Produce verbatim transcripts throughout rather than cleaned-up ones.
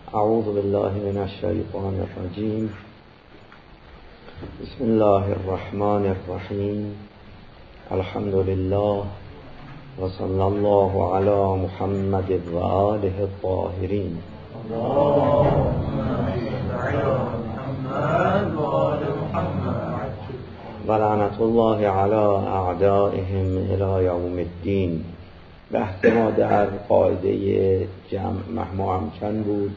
اعوذ بالله من الشیطان الرجیم. بسم الله الرحمن الرحیم. الحمد لله و صلی الله علی محمد و آله الطاهرین. و لعنت الله علی اعدائهم الی یوم الدین. بحث ما در قاعده جمع مهما امکن بود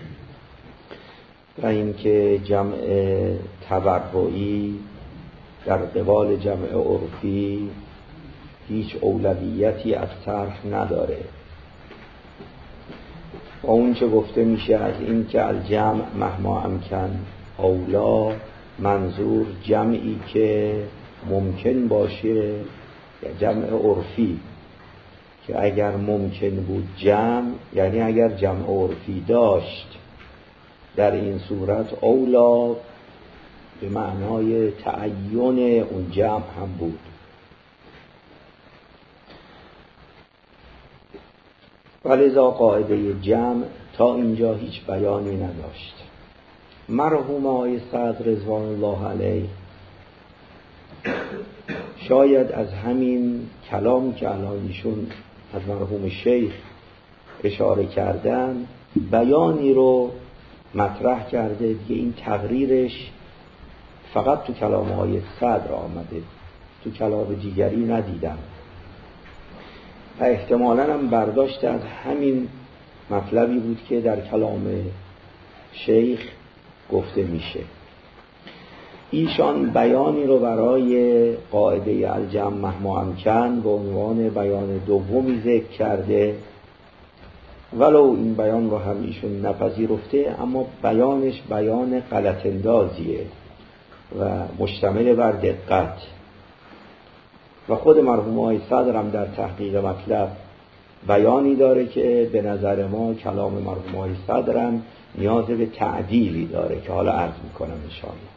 و اینکه جمع تبرعی در قبال جمع عرفی هیچ اولویتی از طرح نداره. و اون چه گفته میشه از این که الجمع مهما امکن اولا، منظور جمعی که ممکن باشه، جمع عرفی که اگر ممکن بود جمع، یعنی اگر جمع عرفی داشت، در این صورت اولا به معنای تعین اون جمع هم بود. ولذا قاعده جمع تا اینجا هیچ بیانی نداشت. مرحوم آقای صدر رضوان الله علیه شاید از همین کلامی که الان ایشون از مرحوم شیخ اشاره کردن بیانی رو مطرح کرده که این تقریرش فقط تو کلام های صدر آمده، تو کلام دیگری ندیدم و احتمالاً هم برداشت از همین مطلبی بود که در کلام شیخ گفته میشه. ایشان بیانی رو برای قاعده الجمع مهما امکن به عنوان بیان دومی ذکر کرده، ولو این بیان رو هم ایشون نپذیرفته، اما بیانش بیان غلط اندازیه و مشتمل بر دقت. و خود مرحوم آقای صدر هم در تحقیق مطلب بیانی داره که به نظر ما کلام مرحوم آقای صدر هم نیاز به تعدیلی داره که حالا عرض میکنم انشاءالله.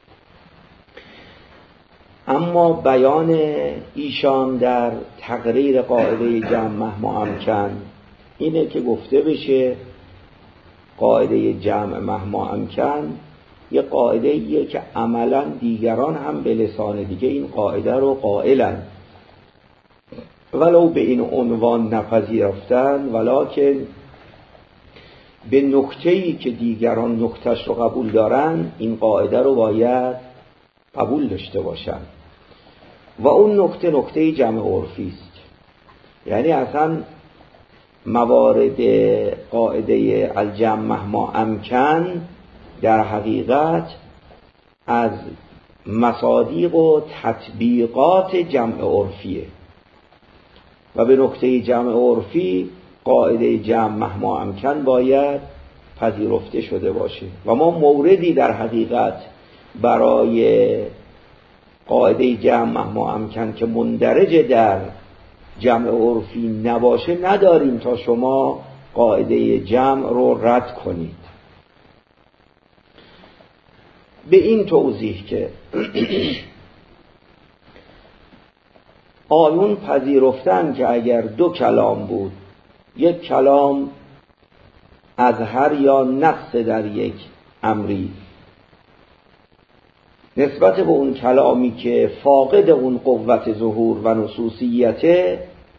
اما بیان ایشان در تقریر قاعده جمع مهما امکن اینه که گفته بشه قاعده جمع مهما امکن یه قاعده ایه که عملا دیگران هم به لسان دیگه این قاعده رو قائلن، ولو به این عنوان نپذیرفتن، ولکن به نکته‌ای که دیگران نکتهش رو قبول دارن این قاعده رو باید قبول داشته باشن. و اون نکته نکته جمع عرفی است. یعنی اصلا موارد قاعده الجمع مهما امکن در حقیقت از مصادیق و تطبیقات جمع عرفیه و به نکته جمع عرفی قاعده جمع مهما امکن باید پذیرفته شده باشه. و ما موردی در حقیقت برای قاعده جمع مهما امکن که مندرج در جمع عرفی نباشه نداریم تا شما قاعده جمع رو رد کنید. به این توضیح که آیون پذیرفتن که اگر دو کلام بود، یک کلام اظهر یا نقص در یک امری، نسبت به اون کلامی که فاقد اون قوت ظهور و نصوصیت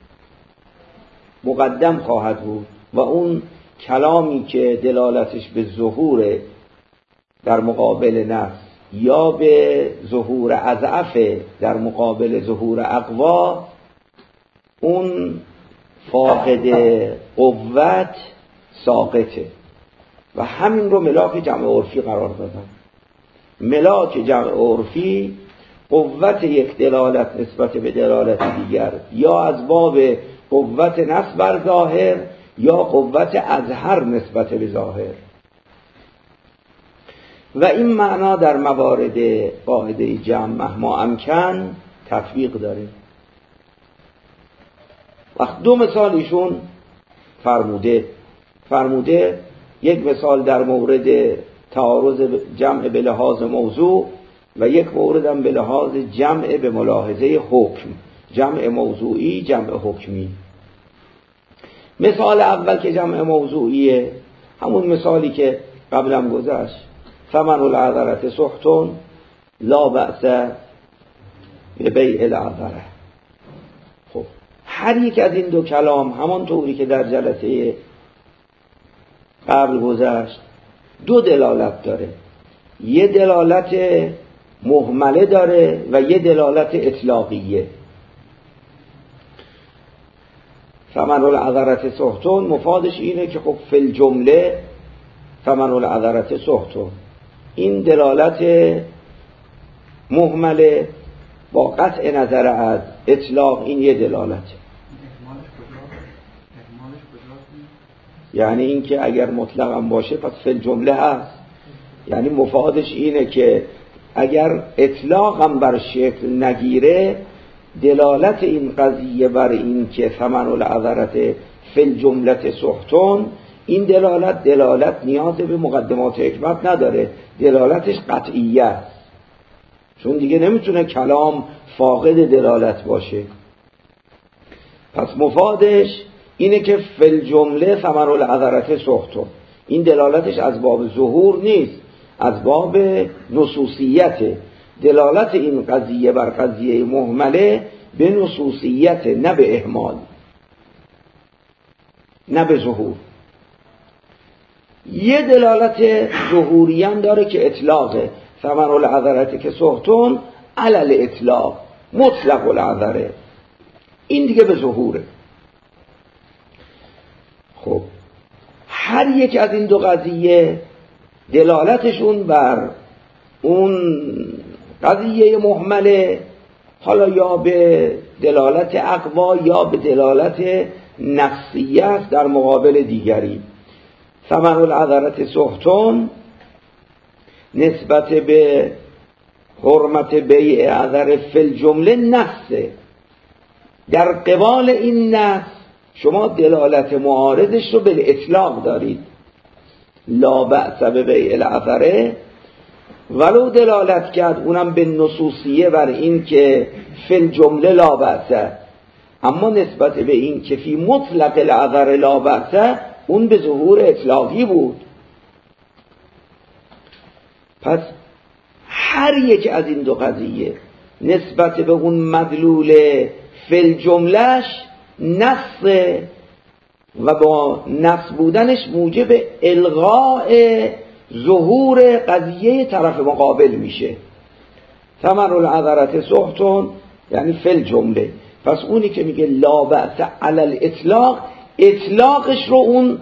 مقدم خواهد بود و اون کلامی که دلالتش به ظهور در مقابل نفس یا به ظهور اضعف در مقابل ظهور اقوا، اون فاقد قوت ساقطه. و همین رو ملاک جمع عرفی قرار دادن. ملاک جمع عرفی قوت یک دلالت نسبت به دلالت دیگر، یا از باب قوت نصب بر ظاهر یا قوت اظهر نسبت به ظاهر. و این معنا در موارد قاعده جمع مهما امکن تطبیق داره. وقت دو مثال ایشون فرموده فرموده یک مثال در مورد تعارض جمع به لحاظ موضوع و یک مورد هم به لحاظ جمع به ملاحظه حکم، جمع موضوعی جمع حکمی. مثال اول که جمع موضوعیه همون مثالی که قبلم گذشت، ثمن العذرة سحت لا بأس ببیع العذرة. خب هر یک از این دو کلام همان طوری که در جلسه قبل گذشت دو دلالت داره، یه دلالت مهمله داره و یه دلالت اطلاقیه. ثمن العذرة سحت مفادش اینه که خب فی الجمله ثمن العذرة سحت، این دلالت مهمله با قطع نظر از اطلاق، این یه دلالت. یعنی این که اگر مطلق هم باشه پس فی الجمله هست، یعنی مفادش اینه که اگر اطلاق هم بر شکل نگیره، دلالت این قضیه بر این که ثمن العذرة فی الجمله سحت، این دلالت دلالت نیاز به مقدمات حکمت نداره، دلالتش قطعیه است، چون دیگه نمیتونه کلام فاقد دلالت باشه. پس مفادش اینه که فی الجمله ثمن العذرة سحت، این دلالتش از باب ظهور نیست، از باب نصوصیت. دلالت این قضیه بر قضیه مهمله به نصوصیت، نه به اهمال، نه به ظهور. یه دلالت ظهوری هم داره که اطلاقه، ثمن العذرة که سحتون علل اطلاق مطلق العذره، این دیگه به ظهوره. خب هر یک از این دو قضیه دلالتشون بر اون قضیه مهمله، حالا یا به دلالت اقوا یا به دلالت نفسیت در مقابل دیگری. ثمن العذرة سحت نسبت به حرمت بیع عذر فی الجمله نفسه، در قبال این نفس شما دلالت معارضش رو به اطلاق دارید، لا بأس ببیع العذره، ولو دلالت کرد اونم به نصوصیه بر این که فی الجمله لا بأس، اما نسبت به این که فی مطلق العذر لا بأس اون به ظهور اطلاقی بود. پس هر یک از این دو قضیه نسبت به اون مدلول فی الجملهش نص و با نص بودنش موجب الغاء ظهور قضیه طرف مقابل میشه. ثمن العذرة سحت یعنی فی الجمله. پس اونی که میگه لا بأس علی الاطلاق، اطلاقش رو اون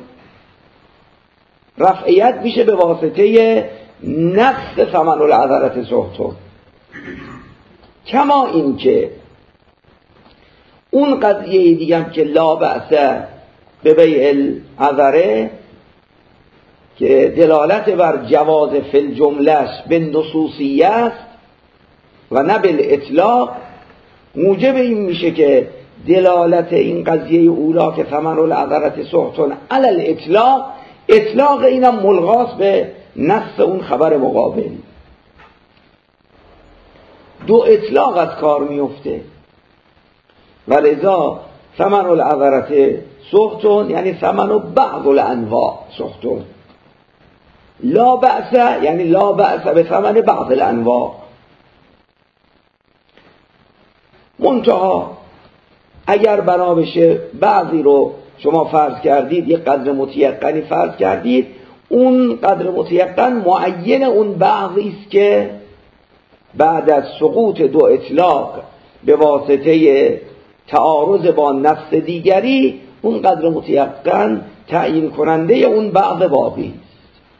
رفعیت میشه به واسطه نفس ثمن العذرة سحت. کما این که اون قضیه دیگه هم که لا بأس ببیع العذره که دلالت بر جواز فی الجملهش به نصوصیه است و نه به اطلاق، موجب این میشه که دلالت این قضیه اولا که ثمن العذرة سحت علی الاطلاق، اطلاق اینم ملغاس به نص اون خبر مقابل. دو اطلاق از کار میفته، ولذا ثمن العذرة سحت یعنی ثمن بعض الانواع سحت، لا بأس یعنی لا بأس به ثمن بعض الانواع. منتها اگر بنا بشه بعضی رو شما فرض کردید، یک قدر متیقنی فرض کردید، اون قدر متیقن معین اون بعضی است که بعد از سقوط دو اطلاق به واسطه تعارض با نفس دیگری، اون قدر متیقن تعیین کننده اون بعض باقی است.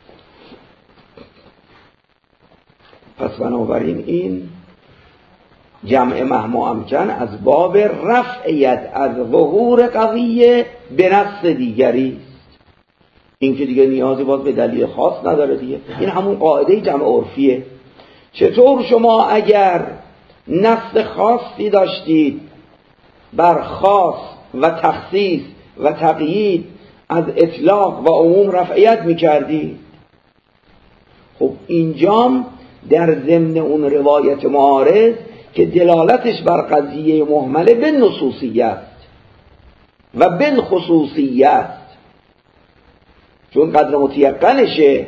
پس بنابراین این جمع مهما امکن از باب رفعیت از ظهور قضیه به نفس دیگری است. این که دیگه نیازی باز به دلیل خاص نداره دیگه، این همون قاعده جمع عرفیه. چطور شما اگر نفس خاصی داشتید بر خاص و تخصیص و تقیید از اطلاق و عموم رفعیت میکردید، خب اینجام در ضمن اون روایت معارض که دلالتش بر قضیه مهمله به نصوصیه است و بالخصوصیه است، چون قدر متیقنشه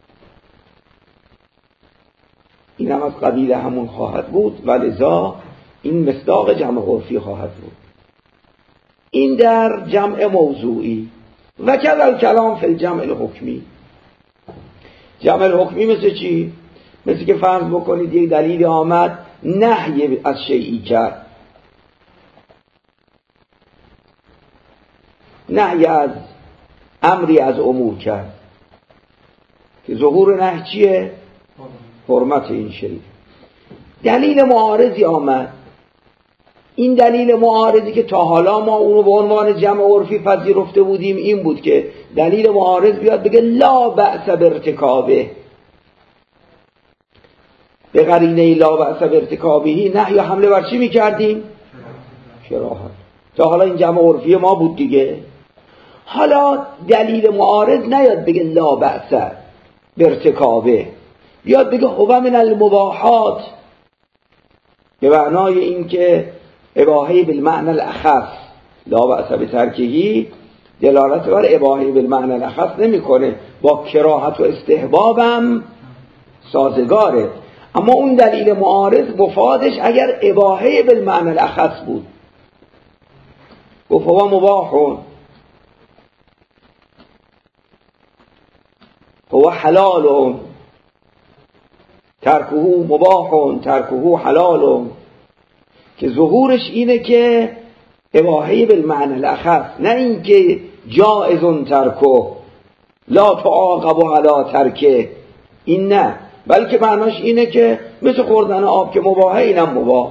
این هم از قبیل همون خواهد بود و لذا این مصداق جمع عرفی خواهد بود. این در جمع موضوعی. و کذا کلام فی الجمع الحکمی. جمع الحکمی مثل چی؟ مثل که فرض بکنید یک دلیل آمد نهی از شیئی کرد، نهی از امری از امور کرد که ظهور نهی چیه؟ حرمت این شیء. دلیل معارضی آمد، این دلیل معارضی که تا حالا ما اونو به عنوان جمع عرفی پذیرفته بودیم این بود که دلیل معارض بیاد بگه لا بأس بارتکابه، به قرینه لا بأس بارتکابه نهی و حمله بر چی میکردیم؟ کراهت. تا حالا این جمع عرفی ما بود دیگه. حالا دلیل معارض نیاد بگه لا بأس بارتکابه، بیاد بگه هو من المباحات، به معنای این که اباحه بالمعنى الاخص، لا بأس بترکهی دلالت بر اباحه بالمعنى الاخص نمیکنه، با کراهت و استحبابم سازگاره. اما اون دلیل معارض مفادش اگر اباحه بالمعنى الاخص بود، گفت هو مباحون، هو حلالون، ترکه مباحون ترکه حلالون، که ظهورش اینه که اباحه بالمعنى الاخص، نه این که جائزون ترکه لا تعاقب علی ترکه، این نه، بلکه معناش اینه که مثل خوردن آب که مباحه اینم مباح.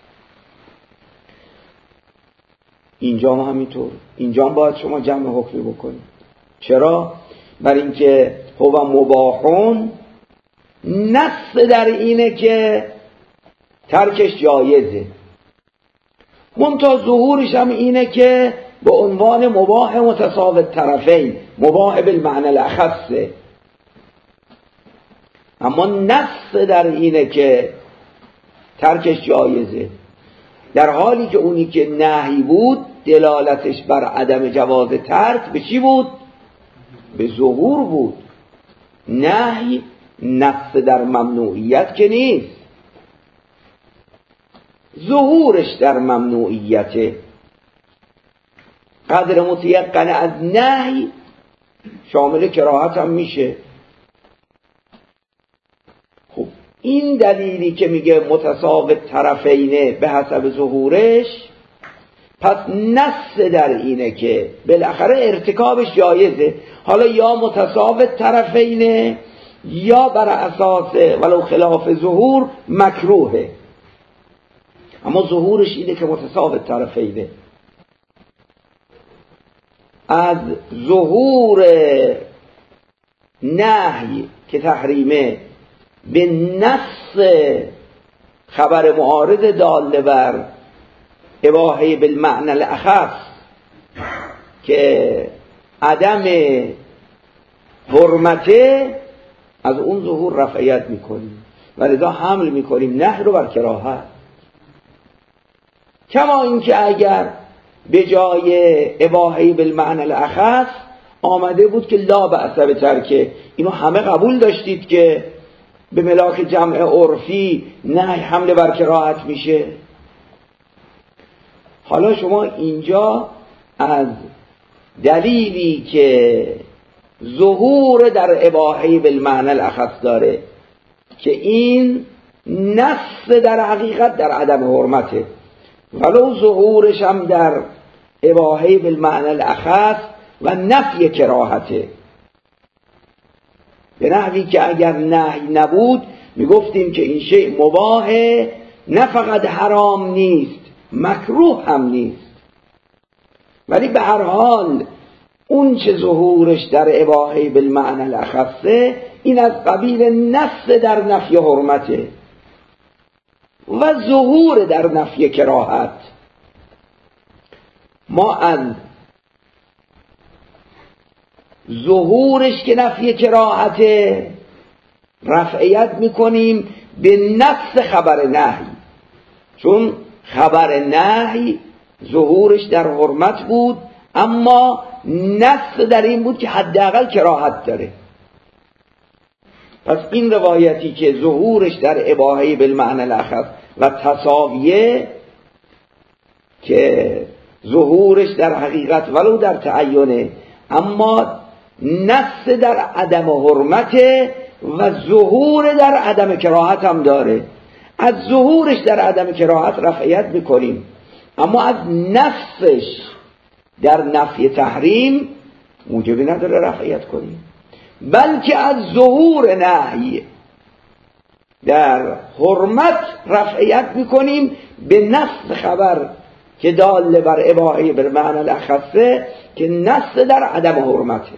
اینجا هم همینطور، اینجا هم باید شما جمع حکمی بکنید. چرا؟ برای اینکه هو مباحون نص در اینه که ترکش جایزه، منتها ظهورش هم اینه که به عنوان مباح متساوت طرفین، مباح بالمعنى الاخصه. اما نص در اینه که ترکش جایزه، در حالی که اونی که نهی بود دلالتش بر عدم جواز ترک به چی بود؟ به ظهور بود. نهی نص در ممنوعیت که نیست، ظهورش در ممنوعیته. قدر متیقن از نهی شامل کراهت هم میشه. خب این دلیلی که میگه متساوت طرفینه به حسب ظهورش، پس نص در اینه که بالاخره ارتکابش جایزه، حالا یا متساوت طرفینه یا بر اساس ولو خلاف ظهور مکروهه، اما ظهورش اینه که متساوت طرفینه. از ظهور نهی که تحریمه به نص خبر معارض داله بر اباحه بالمعنى الاخص که عدم حرمته، از اون ظهور رفعیت میکنیم و لذا حمل میکنیم نهی رو بر کراهت. کما اینکه اگر به جای اباحه بالمعنى الاخص آمده بود که لا بأس بترکه، اینو همه قبول داشتید که به ملاک جمع عرفی نهی حمله بر کراهت میشه. حالا شما اینجا از دلیلی که ظهور در اباحه بالمعنى الاخص داره که این نص در حقیقت در عدم حرمته، ولو ظهورش هم در اباحه بالمعنى الاخص و نفی کراهته، به نحوی که اگر نهی نبود میگفتیم که این شیء مباحه، نه فقط حرام نیست مکروه هم نیست، ولی به هر حال اون چه ظهورش در اباحه بالمعنى الاخصه این از قبیل نص در نفی حرمته و ظهور در نفی کراهت. ما از ظهورش که نفی کراهته رفعیت میکنیم به نفس خبر نهی، چون خبر نهی ظهورش در حرمت بود اما نص در این بود که حداقل کراهت داره. پس این روایتی که ظهورش در اباحه بالمعنی الاخص و تساویه، که ظهورش در حقیقت ولو در تعینه اما نص در عدم حرمت و ظهور در عدم کراهت هم داره. از ظهورش در عدم کراهت رفعیت میکنیم، اما از نصش در نفی تحریم موجبی نداره رفعیت کنیم، بلکه از ظهور نهی در حرمت رفعیت میکنیم به نص خبر که دال بر اباحه بالمعنی الاخصه که نص در عدم حرمته.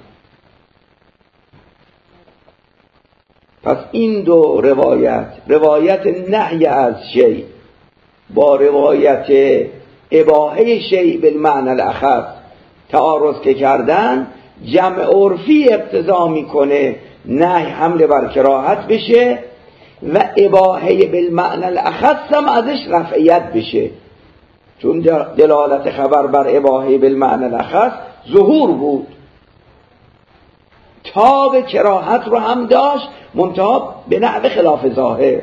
پس این دو روایت، روایت نهی از شیء با روایت اباحه شیء بالمعنی الاخص تعارض که کردن، جمع عرفی اقتضا میکنه نهی حمله بر کراهت بشه و اباحه بالمعنی الاخص هم ازش رفعیت بشه، چون دلالت خبر بر اباحه بالمعنی الاخص ظهور بود، تاب کراهت رو هم داشت منتها به نحو خلاف ظاهر.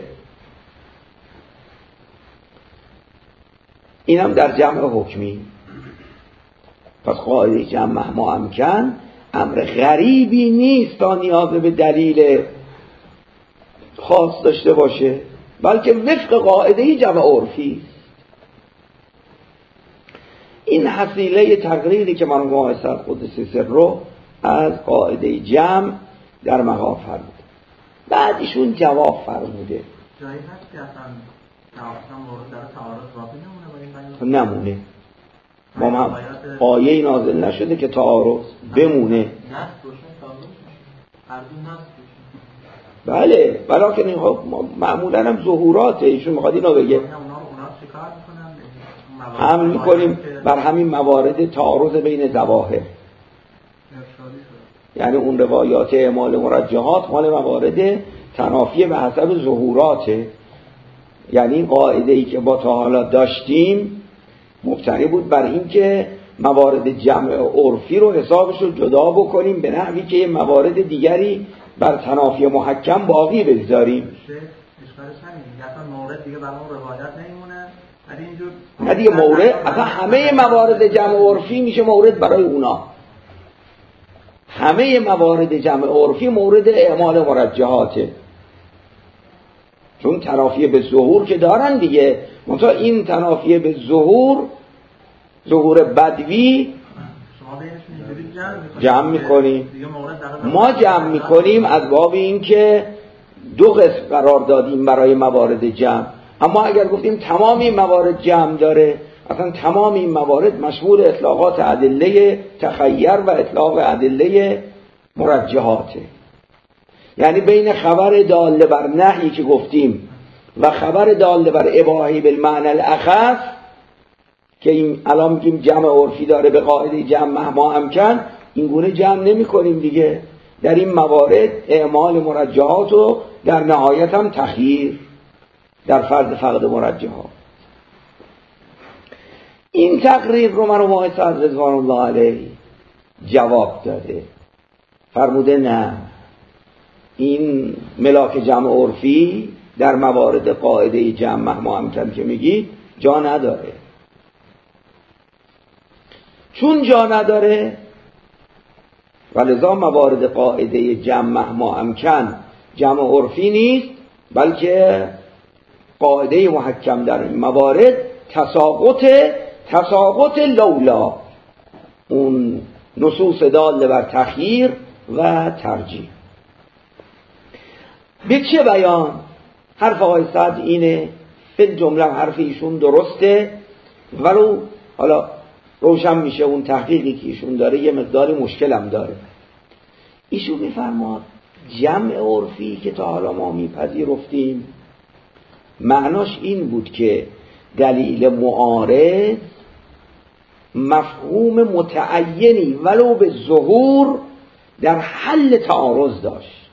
این هم در جمع حکمی. پس قاعده جمع مهما امکن امر غریبی نیست تا نیاز به دلیل خاص داشته باشه، بلکه وفق قاعده جمع عرفی. این حصیله تقریری که من مؤسس قدسی سر رو از قاعده جمع در مقام فرموده، بعد ایشون جواب فرموده. جایی هست که اصلا تعارض مورد در تعارض واقع نمونه با این نمونه. ما هم آیه نازل نشده که تعارض بمونه. نص روشن تعارض هر دو نص. بله، ولیکن این خب معمولا هم ظهوراته. ایشون میخواد اینو بگه حمل میکنیم بر همین موارد تعارض بین ظواهر، یعنی اون روایات اعمال مرجحات مال موارد تنافیه به حسب ظهوراته. یعنی این قاعده ای که با تا حالا داشتیم مبتنی بود بر این که موارد جمع عرفی رو حسابش رو جدا بکنیم به نحوی که موارد دیگری بر تنافی محکم باقی بگذاریم. مورد دیگه برای روایت نمیمونه. نه دیگه مورد اصلا همه موارد جمع عرفی میشه مورد برای اونا. همه موارد جمع عرفی مورد اعمال مرجحاته، چون تنافی به ظهور که دارن دیگه. منتها این تنافی به ظهور، ظهور بدوی جمع میکنیم. ما جمع میکنیم از باب این که دو قسم قرار دادیم برای موارد جمع، اما اگر گفتیم تمام این موارد جمع داره، اصلا تمام این موارد مشمول اطلاقات ادله تخیر و اطلاق ادله مرجحاته. یعنی بین خبر داله بر نهی که گفتیم و خبر داله بر اباحه بالمعنی الاخص که این الان میگیم جمع عرفی داره به قاعده جمع مهما امکن، این گونه جمع نمی کنیم دیگه. در این موارد اعمال مرجحات و در نهایت هم تخییر در فرض فقد مرجحات. این تقریر رو من و مؤسس رضوان الله علیه جواب داده، فرموده نه، این ملاک جمع عرفی در موارد قاعده جمع مهما امکن که میگی جا نداره. چون جا نداره و لذا موارد قاعده جمع مهما امکن جمع عرفی نیست، بلکه قاعده محکم در این موارد تساقط تساقط لولا اون نصوص داله بر تخییر و ترجیح. به چه بیان؟ حرف آقای سعد اینه، به جمله حرف ایشون درسته، ولو حالا روشن میشه اون تحقیقی که ایشون داره یه مقداری مشکل هم داره. ایشون میفرماد جمع عرفی که تا حالا ما میپذیرفتیم معناش این بود که دلیل معارض مفهوم متعینی ولو به ظهور در حل تعارض داشت.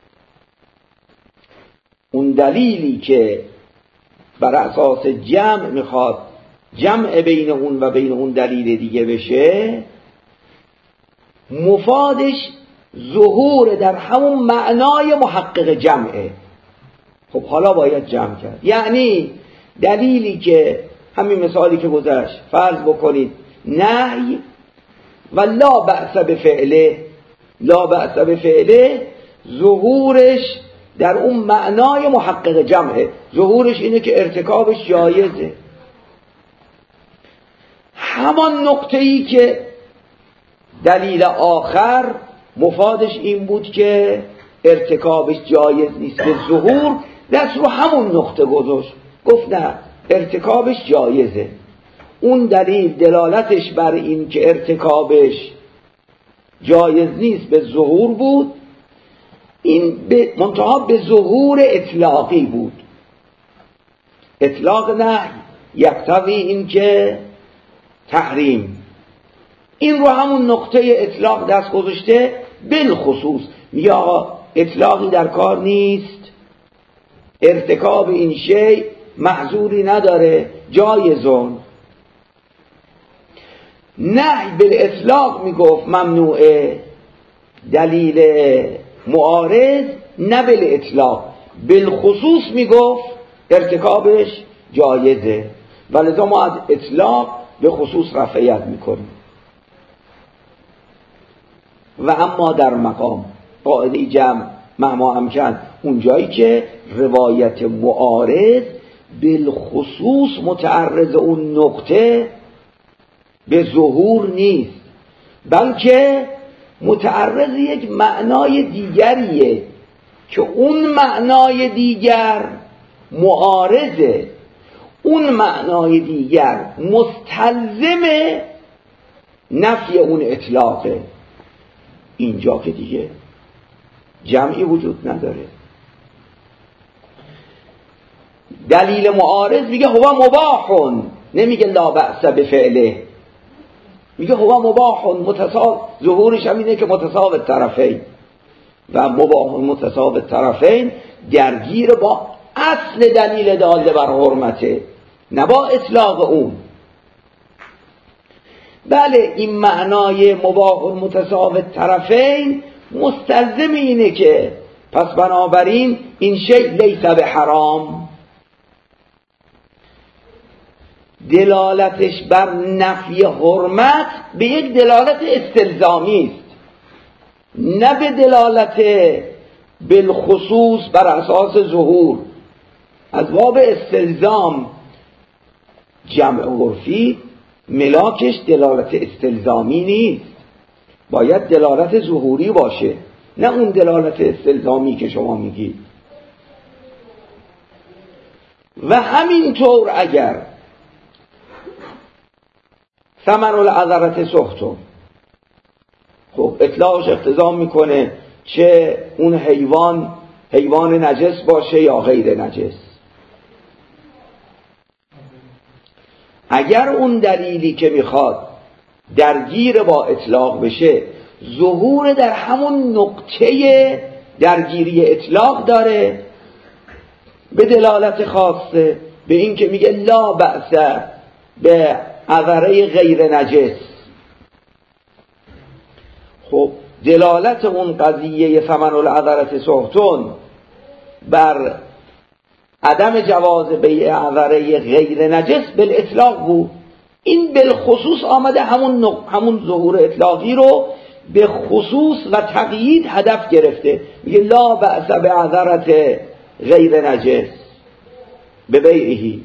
اون دلیلی که بر اساس جمع میخواد جمع بین اون و بین اون دلیل دیگه بشه، مفادش ظهور در همون معنای محقق جمعه. خب حالا باید جمع کرد. یعنی دلیلی که همین مثالی که گذشت، فرض بکنید نهی و لا بأس بفعله، لا بأس بفعله ظهورش در اون معنای محقق جمعه. ظهورش اینه که ارتکابش جایزه. همان نقطه‌ای که دلیل آخر مفادش این بود که ارتکابش جایز نیست، به ظهور دست رو همون نقطه گذاشت، گفت نه ارتکابش جایزه. اون دلیل دلالتش بر این که ارتکابش جایز نیست به ظهور بود، این به منتها به ظهور اطلاقی بود. اطلاق نهی یقتضی این که تحریم، این رو همون نقطه اطلاق دست گذاشته. بالخصوص میگه آقا اطلاقی در کار نیست، ارتکاب این شی محظوری نداره، جایزون. نهی بالاطلاق میگفت ممنوعه، دلیل معارض نه بالاطلاق، بالخصوص میگفت ارتکابش جایزه، ولذا ما از اطلاق به خصوص رفعیت میکنیم. و اما در مقام قاعده جمع مهما امکن، اون جایی که روایت معارض بالخصوص متعرض اون نقطه به ظهور نیست، بلکه متعرض یک معنای دیگریه که اون معنای دیگر معارضه، اون معنای دیگر مستلزم نفی اون اطلاقه. اینجا که دیگه جمعی وجود نداره. دلیل معارض میگه هو مباحون، نمیگه لا بأس بفعله، میگه هو مباحون، متساو، ظهورش هم اینه که متساو الطرفین، و مباحون متساو الطرفین درگیر با اصل دلیل داله بر حرمته، نه با اطلاق اون. بله این معنای مباح متساوی الطرفین مستلزم اینه که پس بنابراین این شیء لیس به حرام، دلالتش بر نفی حرمت به یک دلالت استلزامی است، نه به دلالت بالخصوص بر اساس ظهور. از باب استلزام جمع عرفی ملاکش دلالت استلزامی نیست، باید دلالت ظهوری باشه، نه اون دلالت استلزامی که شما میگید. و همینطور اگر ثمن العذرة سخط، خب اطلاقش اقتضا میکنه چه اون حیوان حیوان نجس باشه یا غیر نجس. اگر اون دلیلی که میخواد درگیر با اطلاق بشه ظهور در همون نقطه درگیری اطلاق داره، به دلالت خاصه، به این که میگه لا بأس به عذره غیر نجس، خب دلالت اون قضیه ثمن العذرة سخطون بر عدم جواز بیع عذره غیر نجس بالاطلاق بود. این بالخصوص آمده همون نق... همون ظهور اطلاقی رو به خصوص و تقیید هدف گرفته، میگه لا بأس بعذرة غیر نجس به بیعه.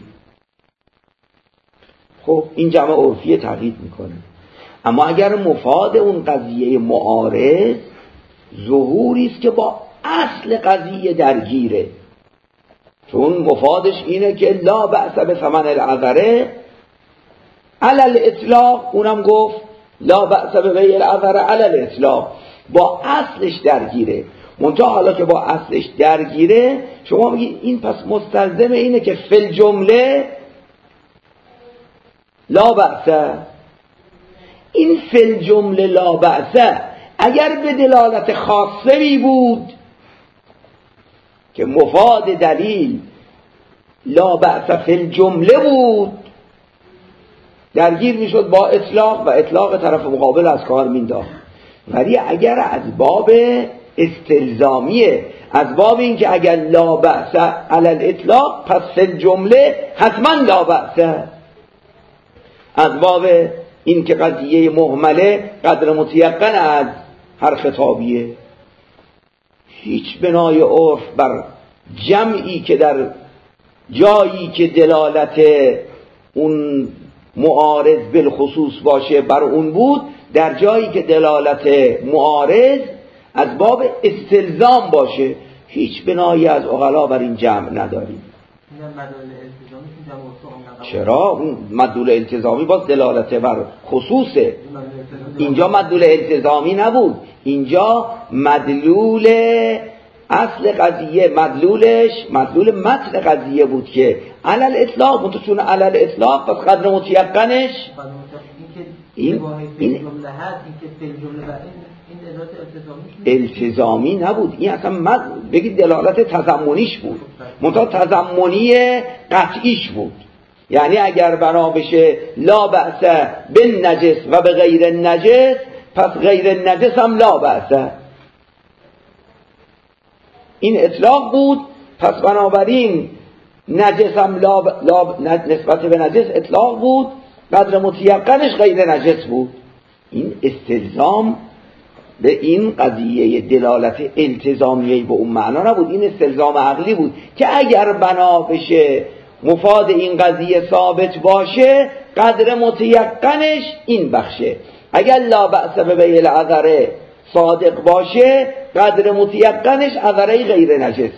خب این جمع عرفی تقیید میکنه. اما اگر مفاد اون قضیه معارض ظهوری است که با اصل قضیه درگیره، چون مفادش اینه که لا بأس به ثمن العذره علی الاطلاق، اونم گفت لا بأس به بیع العذره علی الاطلاق، با اصلش درگیره. منتها حالا که با اصلش درگیره شما میگید این پس مستلزم اینه که فی الجمله لا بأس. این فی الجمله لا بأس اگر به دلالت خاصه می بود که مفاد دلیل لا بأس فی الجمله بود، درگیر می شد با اطلاق و اطلاق طرف مقابل از کار می انداخت. ولی اگر از باب استلزامیه، از باب این که اگر لا بأس علی الاطلاق پس فی الجمله حتما لا بأس، از باب این که قضیه مهمله قدر متیقن از هر خطابیه. هیچ بنای عرف بر جمعی که در جایی که دلالت اون معارض بالخصوص باشه بر اون بود، در جایی که دلالت معارض از باب استلزام باشه هیچ بنایی از عقلا بر این جمع نداریم. چرا؟ اون مدلول التزامی باز دلالت بر خصوصه، اینجا مدلول التزامی نبود، اینجا مدلول اصل قضیه، مدلولش مدلول متن قضیه بود که علل اطلاق بود، چون علل اطلاق پس قدر متیقنش این این التزامی نبود، این اصلا مد... بگید دلالت تضمنیش بود، منتها تضمنی قطعیش بود. یعنی اگر بنا بشه لا بأس بالنجس و به غیر نجس، پس غیر نجس هم لا بأس، این اطلاق بود. پس بنابراین نجس هم لا, ب... لا نسبت به نجس اطلاق بود، قدر متیقنش غیر نجس بود. این استلزام به این قضیه دلالت التزامیه به اون معنا نبود، این استلزام عقلی بود که اگر بنا بشه مفاد این قضیه ثابت باشه قدر متیقنش این بخشه، اگر لا بأس به بیل عذره صادق باشه قدر متیقنش عذره غیر نجسه.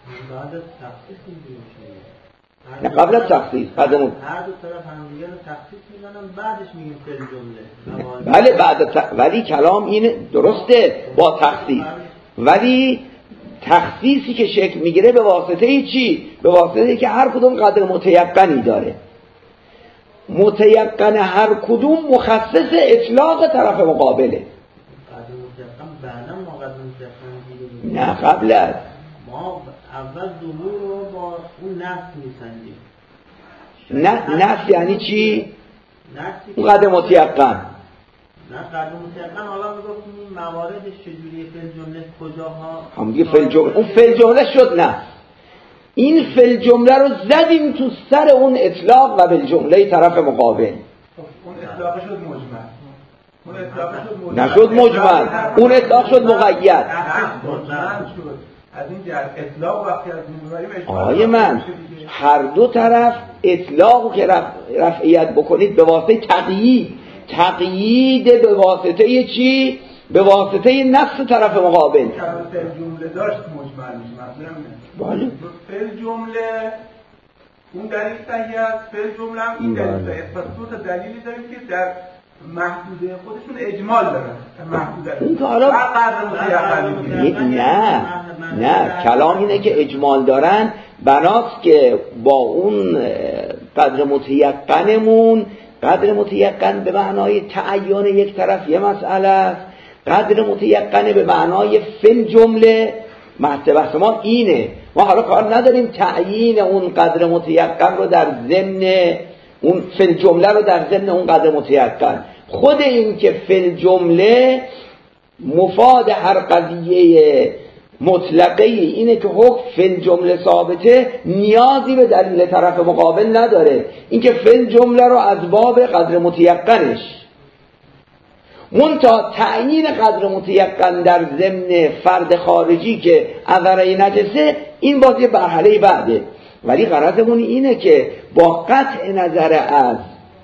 نه قبل از تخصیص قدم هر دو طرف هم دیگه رو تخصیص میزنن بعدش میگیم فی الجمله. بله بعد ت... ولی کلام این درسته با تخصیص، ولی تخصیصی که شکل میگیره به واسطه چی؟ به واسطه که هر کدوم قدر متیقنی داره، متیقن هر کدوم مخصص اطلاق طرف مقابله. قدر متیقن بعدم ما قدر متیقن دیگه نه قبل از ما اول ظهور رو با اون نفس میسنجیم. نه نفس یعنی چی؟ نفسی اون قدر متیقن. نه قدر متیقن حالا میگفتیم این مواردش چجوریه، فی الجمله کجاها؟ هم دیگه فی الجمله، اون فی الجمله شد نه، این فی الجمله رو زدیم تو سر اون اطلاق و بالجمله طرف مقابل. اون اطلاق شد مجمل، اون اطلاق شد مجمل، نشد مجمل، اون اطلاق شد مقید. مجمل شد از این جهت اطلاق وقتی از میبریم اجمال. آقای من هر دو طرف اطلاقو که رف... رفعیت بکنید به واسطه تقیید، تقیید به واسطه چی؟ به واسطه نفس طرف مقابل. فعل جمله داشت مجمل میشه مثلا. بله. فعل جمله اون دلیل صحیح است، فعل جمله هم این دلیل صحیح است. پس دو تا دلیلی داریم که در محدوده خودشون اجمال دارن. محدوده. اون که حالا نه نه کلام اینه که اجمال دارن، بناست که با اون قدر متیقنمون، قدر متیقن به معنای تعیین یک طرف یه مسئله است، قدر متیقن به معنای فل جمله بحث ما اینه. ما حالا کار نداریم تعیین اون قدر متیقن رو در ضمن اون فل جمله رو در ضمن اون قدر متیقن، خود این که فل جمله مفاد هر قضیه مطلقه اینه که حکم فل جمله ثابته، نیازی به دلیل طرف مقابل نداره. این که فل جمله رو از باب قدر متیقنش، منتها تعیین قدر متیقن در ضمن فرد خارجی که عذره نجسه، این باز یه مرحله بعده. ولی غرضمون اینه که با قطع نظر از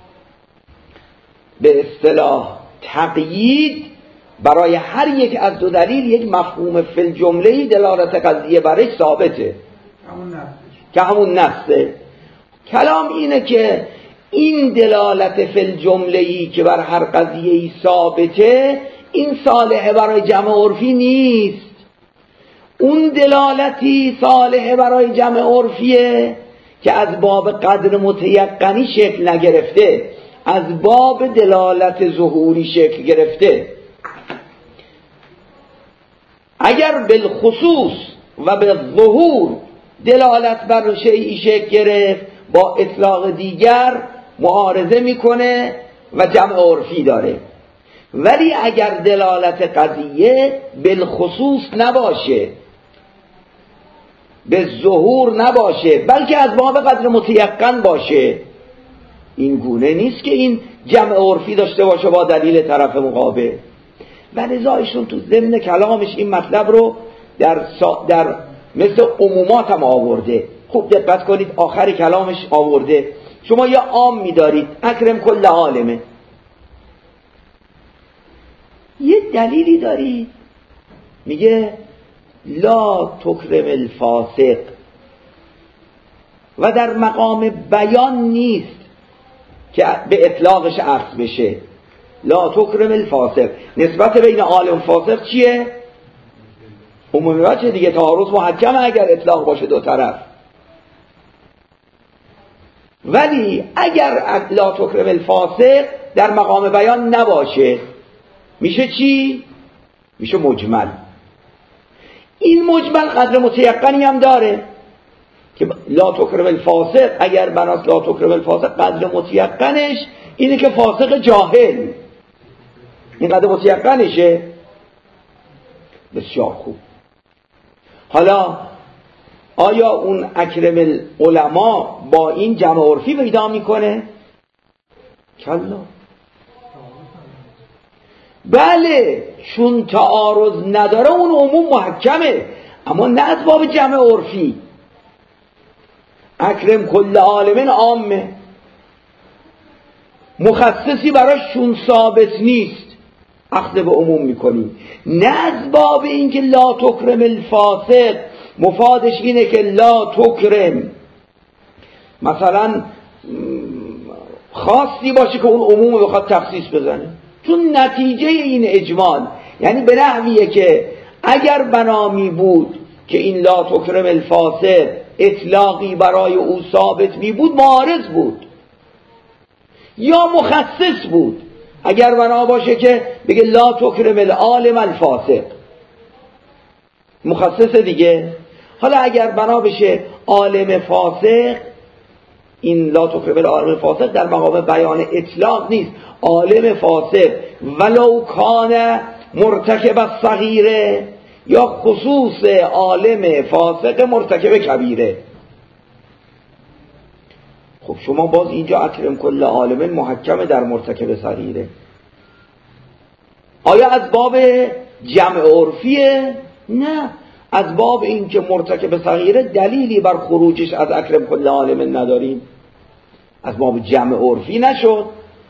به اصطلاح تقیید برای هر یک از دو دلیل یک مفهوم فی الجمله دلالت قضیه برش ثابته که همون نفسه. کلام اینه که این دلالت فی الجمله که بر هر قضیه ثابته، این صالحه برای جمع عرفی نیست. اون دلالتی صالحه برای جمع عرفیه که از باب قدر متیقنی شکل نگرفته، از باب دلالت ظهوری شکل گرفته. اگر بالخصوص و بالظهور دلالت بر شیئی شکل گرفت، با اطلاق دیگر معارضه میکنه و جمع عرفی داره. ولی اگر دلالت قضیه بالخصوص نباشه، به ظهور نباشه، بلکه از باب قدر متیقن باشه، این گونه نیست که این جمع عرفی داشته باشه با دلیل طرف مقابل. و لذا ایشون تو ضمن کلامش این مطلب رو در, سا... در مثل عمومات هم آورده. خوب دقت کنید آخر کلامش آورده شما یا عام می‌دارید اکرم کل عالمه، یه دلیلی دارید میگه لا تکرم الفاسق و در مقام بیان نیست که به اطلاقش عکس بشه. لا تکرم الفاسق نسبت بین عالم فاسق چیه؟ عمومی بچه دیگه، تعارض محکمه اگر اطلاق باشه دو طرف. ولی اگر لا تکرم الفاسق در مقام بیان نباشه میشه چی؟ میشه مجمل. این مجمل قدر متیقنی هم داره که لا تکرم الفاسق، اگر بناس لا تکرم الفاسق قدر متیقنش اینه که فاسق جاهل، این قدر متیقنشه. بسیار خوب. حالا آیا اون اکرم العلماء با این جمع عرفی پیدا میکنه؟ کلا. بله، چون تعارض نداره اون عموم محکمه، اما نه از باب جمع عرفی. اکرم کل عالمین عامه، مخصصی براش چون ثابت نیست اخذ به عموم میکنیم. نه از باب اینکه لا تکرم الفاسق مفادش اینه که لا تکرم مثلا خاصی باشه که اون عموم بخواد تخصیص بزنه، چون نتیجه این اجمال یعنی به نحویه که اگر بنامی بود که این لا تکرم الفاسق اطلاقی برای او ثابت می بود معارض بود یا مخصص بود. اگر بنا باشه که بگه لا تکرم العالم الفاسق مخصص دیگه. حالا اگر بنا بشه عالم فاسق، این لا تکرم العالم الفاسق در مقام بیان اطلاق نیست. عالم فاسق ولو کان مرتکب الصغیره، یا خصوص عالم فاسق مرتکب کبیره. خب شما باز اینجا اکرم کل عالم محکم در مرتکب صغیره. آیا از باب جمع عرفیه؟ نه، از باب این که مرتکب صغیره دلیلی بر خروجش از اکرم کل عالم نداریم، از باب جمع عرفی نشد.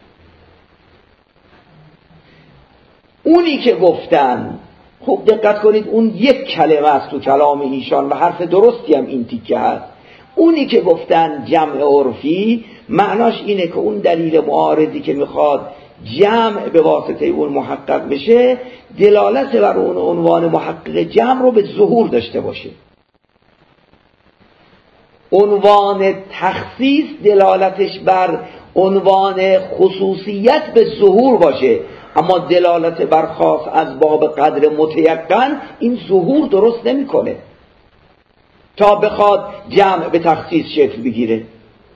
اونی که گفتن، خوب دقت کنید، اون یک کلمه است تو کلام ایشان و حرف درستی هم این تیکه هست. اونی که گفتن جمع عرفی معناش اینه که اون دلیل معارضی که میخواد جمع به واسطه اون محقق بشه دلالت بر اون عنوان محقق جمع رو به ظهور داشته باشه. عنوان تخصیص دلالتش بر عنوان خصوصیت به ظهور باشه، اما دلالت بر خاص از باب قدر متیقن این ظهور درست نمیکنه تا بخواد جمع به تخصیص شکل بگیره.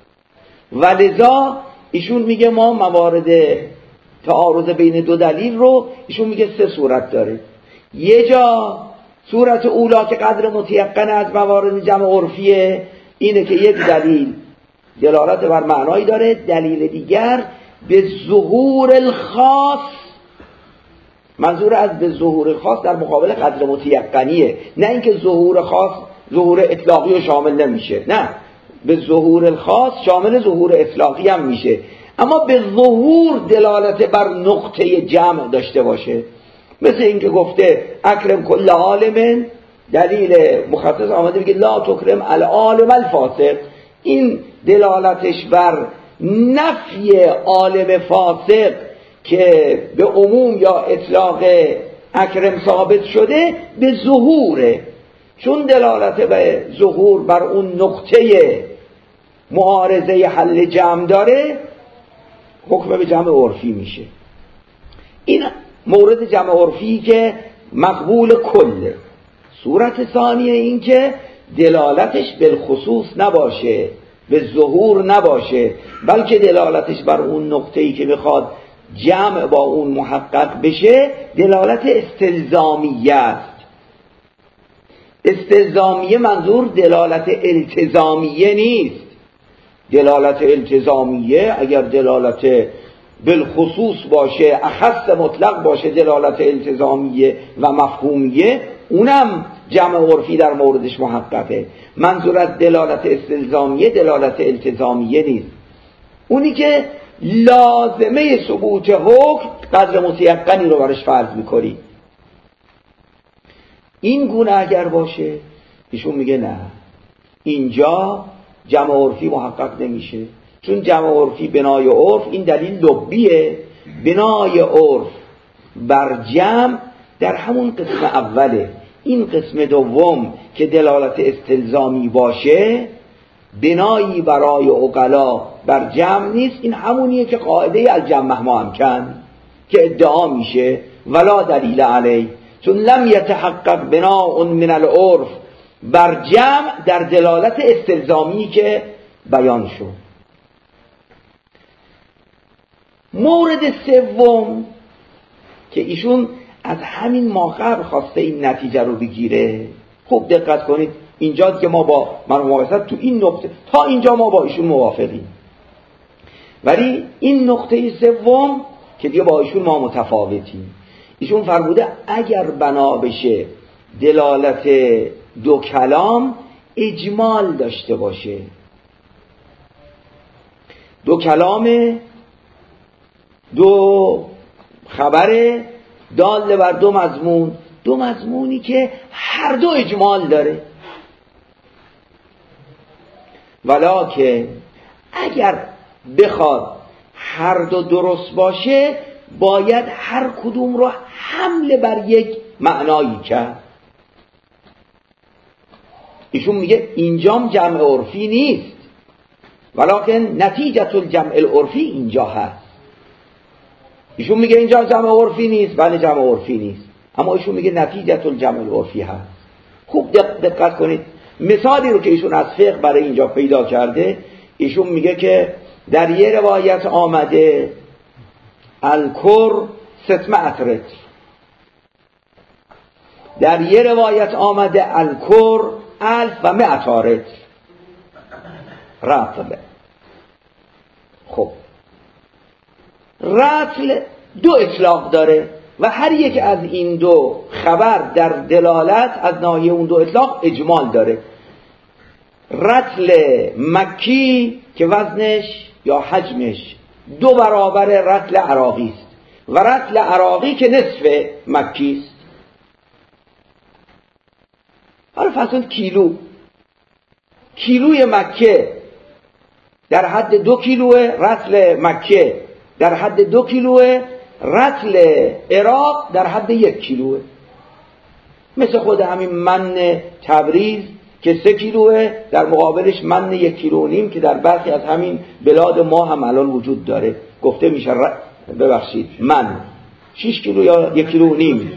ولذا ایشون میگه ما موارد تعارض بین دو دلیل رو ایشون میگه سه صورت داره. یه جا صورت اولا که قدر متیقن از موارد جمع عرفیه اینه که یک دلیل دلالت بر معنایی داره، دلیل دیگر به ظهور الخاص، منظور از به ظهور الخاص در مقابل قدر متیقنیه، نه اینکه ظهور خاص ظهور اطلاقی رو شامل نمیشه، نه، به ظهور الخاص شامل ظهور اطلاقی هم میشه، اما به ظهور دلالت بر نقطه جمع داشته باشه. مثل اینکه گفته اکرم کل عالم، دلیل مخصص آمده بگه لا تکرم العالم الفاسق، این دلالتش بر نفی عالم فاسق که به عموم یا اطلاق اکرم ثابت شده به ظهوره، چون دلالت به ظهور بر اون نقطه معارضه حل جمع داره حکم به جمع عرفی میشه. این مورد جمع عرفی که مقبول کله. صورت ثانیه این که دلالتش بالخصوص نباشه، به ظهور نباشه، بلکه دلالتش بر اون نقطه‌ای که میخواد جمع با اون محقق بشه دلالت استلزامیه است. استلزامیه منظور دلالت التزامیه نیست. دلالت التزامیه اگر دلالت بالخصوص باشه، اخص مطلق باشه، دلالت التزامیه و مفهومیه، اونم جمع عرفی در موردش محققه. منظور از دلالت استلزامیه دلالت التزامیه نیست. اونی که لازمه ثبوت حکم قدر متیقنی رو برش فرض میکنی. این گونه اگر باشه ایشون میگه نه، اینجا جمع عرفی محقق نمیشه، چون جمع عرفی بنای عرف، این دلیل لبیه، بنای عرف بر جمع در همون قسم اوله. این قسم دوم که دلالت استلزامی باشه بنایی برای عقلا بر جمع نیست. این همونیه که قاعده الجمع مهما امکن که ادعا میشه ولا دلیل علیه، چون لم یتحقق بناء من العرف بر جمع در دلالت استلزامی که بیان شد. مورد سوم که ایشون از همین ما قبل خواسته این نتیجه رو بگیره، خوب دقت کنید، اینجا که ما با مرحوم تو این نقطه تا اینجا ما با ایشون موافقیم، ولی این نقطه سوم که دیگه با ایشون ما متفاوتیم. ایشون فرموده اگر بنا بشه دلالت دو کلام اجمال داشته باشه، دو کلام، دو خبر دال بر دو مضمون، دو مضمونی که هر دو اجمال داره، ولکن اگر بخواد هر دو درست باشه باید هر کدوم رو حمل بر یک معنایی کرد. ایشون میگه اینجام جمع عرفی نیست، ولکن نتیجه الجمع العرفی اینجا هست. ایشون میگه اینجا جمع عرفی نیست، بله جمع عرفی نیست، اما ایشون میگه نتیجه الجمع العرفی هست. خوب دقت کنید، مثالی رو که ایشون از فقه برای اینجا پیدا کرده، ایشون میگه که در یه روایت آمده الکر ستمائة رطل، در یه روایت آمده الکر الف و مئة رطل رطل. خب رطل دو اطلاق داره و هر یک از این دو خبر در دلالت از ناحیه اون دو اطلاق اجمال داره. رطل مکی که وزنش یا حجمش دو برابر رطل عراقی است و رطل عراقی که نصف مکی است. حالا فرض کیلو، کیلوی مکه در حد دو کیلوه، رطل مکه در حد دو کیلوه، رطل عراق در حد یک کیلوه. مثل خود همین من تبریز که سه کیلوه، در مقابلش من یک کیلو و نیم که در برخی از همین بلاد ما هم الان وجود داره، گفته میشه ر... ببخشید من شش کیلو یا یک کیلو و نیم.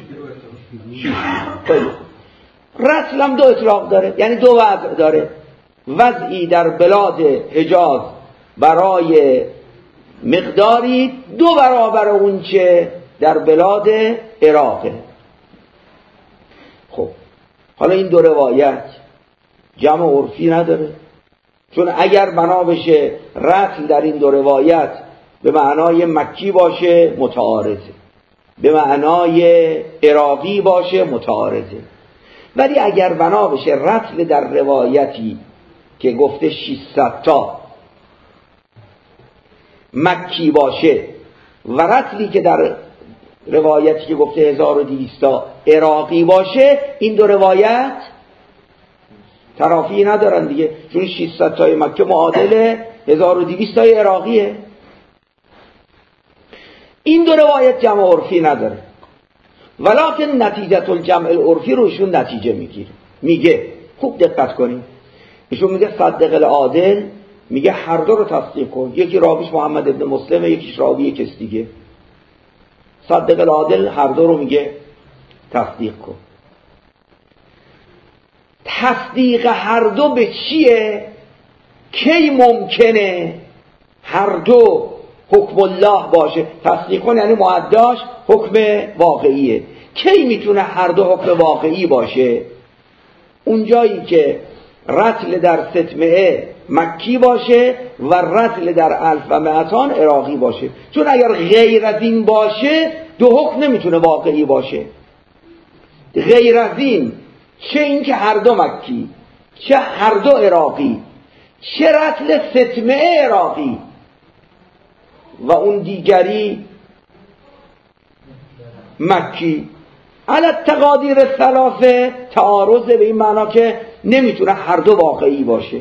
رطل هم دو اطلاق داره، یعنی دو وضع داره. وضعی در بلاد حجاز برای مقداری دو برابر اون چه در بلاد عراقه. خب حالا این دو روایت جمع عرفی نداره، چون اگر بنا بشه رطل در این دو روایت به معنای مکی باشه متعارضه، به معنای عراقی باشه متعارضه. ولی اگر بنا بشه رطل در روایتی که گفته ششصد تا مکی باشه و رطلی که در روایتی که گفته هزار و دویست تا عراقی باشه، این دو روایت ترافی ندارن دیگه، چون ششصد تای مکه معادل هزار و دویست تای عراقیه. این دو روایت جمع عرفی نداره، ولکن نتیجه الجمع العرفی رو ایشون نتیجه میگیره. میگه خوب دقت کنید، ایشون میگه صدق العادل، میگه هر دو رو تصدیق کن، یکی راویش محمد ابن مسلم، یکیش راوی کس دیگه. صدق العادل هر دو رو میگه تصدیق کن. تصدیق هر دو به چیه؟ کی ممکنه هر دو حکم الله باشه. تصدیق کن یعنی معداش حکم واقعیه. کی میتونه هر دو حکم واقعی باشه؟ اونجایی که رتل در ستمعه مکی باشه و رتل در الف و مئتان عراقی باشه. چون اگر غیر از این باشه دو حکم نمیتونه واقعی باشه. غیر از این، چه این که هر دو مکی، چه هر دو عراقی، چه رتل ستمعه عراقی و اون دیگری مکی، علی التقادیر الثلاثه تعارض به این معنا که نمیتونه هر دو واقعی باشه.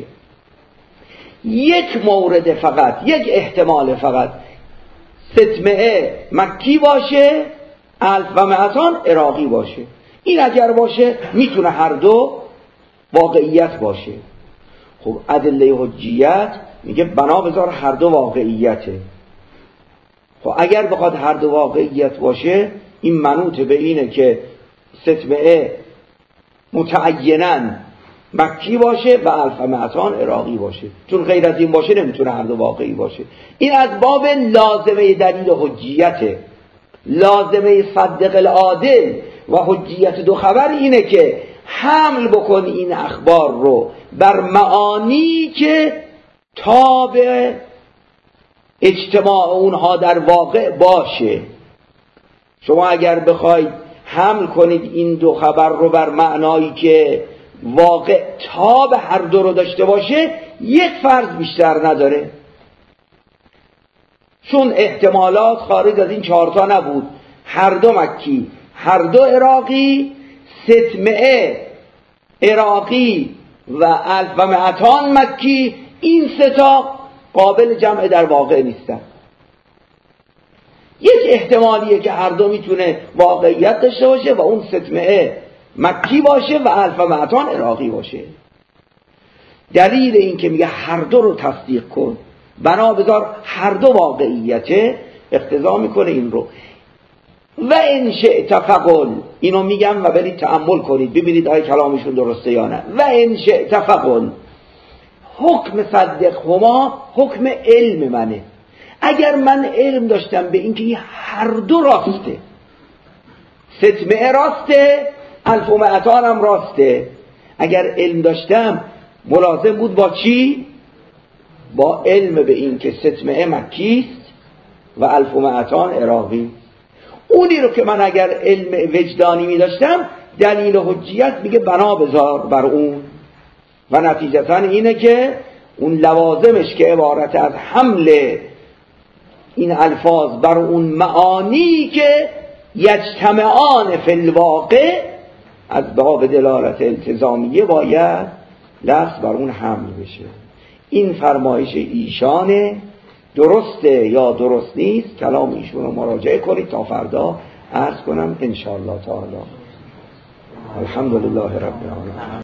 یک مورد فقط، یک احتمال فقط، ستمعه مکی باشه، الف و مئتان عراقی باشه. این اگر باشه میتونه هر دو واقعیت باشه. خب ادله حجیت میگه بنا بذار هر دو واقعیته. خب اگر بخواد هر دو واقعیت باشه این منوط به اینه که ستمعه متعیناً مکی باشه و الف و مئتان عراقی باشه. چون غیر از این باشه نمیتونه هر دو واقعی باشه. این از باب لازمه دلیل حجیته. لازمه صدق العادل و حجیت دو خبر اینه که حمل بکن این اخبار رو بر معانی که تابع اجتماع اونها در واقع باشه. شما اگر بخواید حمل کنید این دو خبر رو بر معنایی که واقع تابع هر دو رو داشته باشه، یک فرض بیشتر نداره. چون احتمالات خارج از این چهارتا نبود. هر دو مکی، هر دو عراقی، ستمعه عراقی و الف و مئتان مکی، این ستا قابل جمع در واقع نیستن. یک احتمالیه که هر دو میتونه واقعیت داشته باشه و اون ستمعه مکی باشه و الف و مئتان عراقی باشه. دلیل این که میگه هر دو رو تصدیق کن بنا بذار هر دو واقعیته اقتضا میکنه این رو. و ان شئت فقل، اینو میگم و برید تأمل کنید ببینید آیا کلامشون درسته یا نه. و ان شئت فقل، حکم صدق هما حکم علم منه. اگر من علم داشتم به اینکه هر دو راسته، ستمعه راسته، الف و مئتان هم راسته، اگر علم داشتم ملازم بود با چی؟ با علم به این که ستمعه مکیست و الف و مئتان عراقی. اونی رو که من اگر علم وجدانی می داشتم دلیل حجیت میگه بنا بذار بر اون. و نتیجتا اینه که اون لوازمش که عبارت از حمل این الفاظ بر اون معانی که یجتمعان فی الواقع از باب دلالت التزامیه باید لفظ بر اون حمل بشه. این فرمایش ایشانه. درسته یا درست نیست کلام ایشون رو مراجعه کنید تا فردا عرض کنم ان شاء الله تعالی. الحمدلله رب العالمین.